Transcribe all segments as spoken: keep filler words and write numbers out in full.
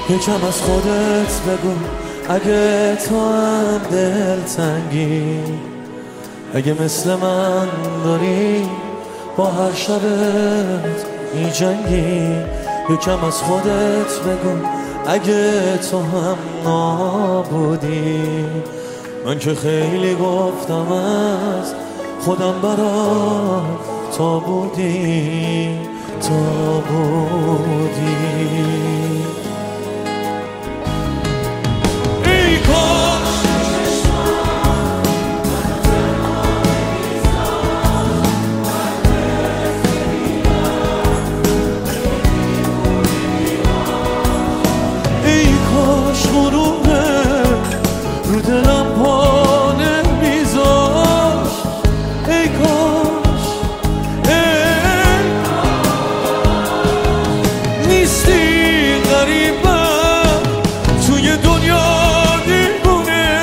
یکم از خودت بگو اگه تو هم دلتنگی، اگه مثل من داری با هر شبت میجنگی. یکم از خودت بگو اگه تو هم نابودی. من که خیلی گفتم از خودم برات تا بودی تا بودی. ای کاش ای کاش غروبه رو دلم پا نمیذاش. ای کاش ای نیستی غریبم توی دنیا دیوونه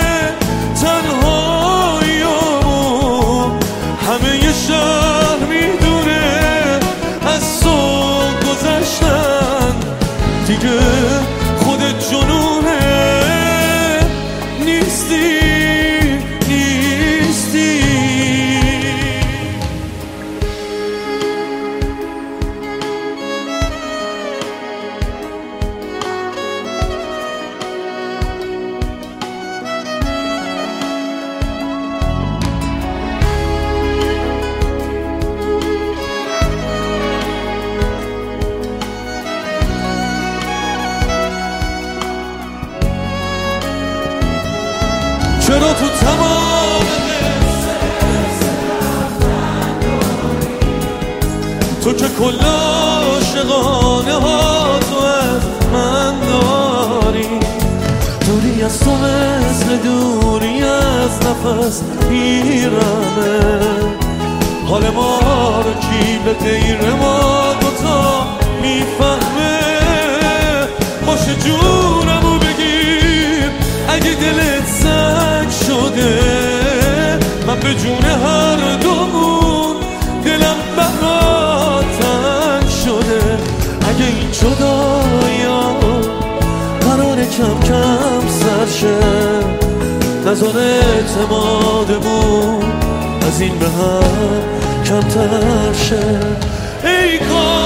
تنهاییامون همه ی شهر میدونه از تو گذشتن دیگه خودت جنونه نیستی نیستی. چرا تو تمام تو که کل عاشقانه ها تو از من داری، دوری از تو مثل دوری از نفس میرمه. حال ما رو کی به غیر ما دوتا میفهمه؟ باشه جونمو بگیر اگه دلت سنگ شده، من به جون هر دومون دلم برات تنگ شده. اگه این جدایا قراره کم کم سرشه، نذار اعتمادمون از این به هم کمتر شه. ای کاش